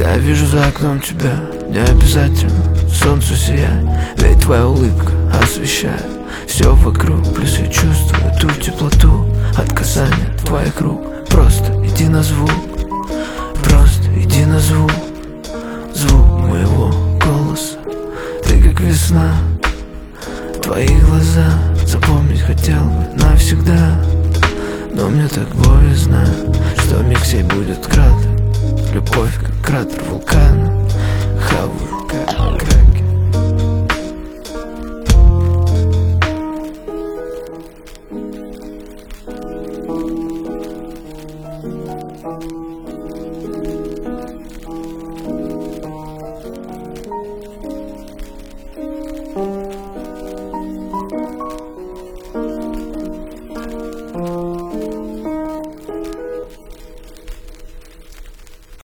Когда я вижу за окном тебя, не обязательно солнцу сиять, ведь твоя улыбка освещает все вокруг. Плюс я чувствую ту теплоту от касания твоих рук. Просто иди на звук, просто иди на звук. Звук моего голоса, ты как весна. Твои глаза запомнить хотел бы навсегда, но мне так боязно, что миг сей будет краток. Любовь как кратер вулкана.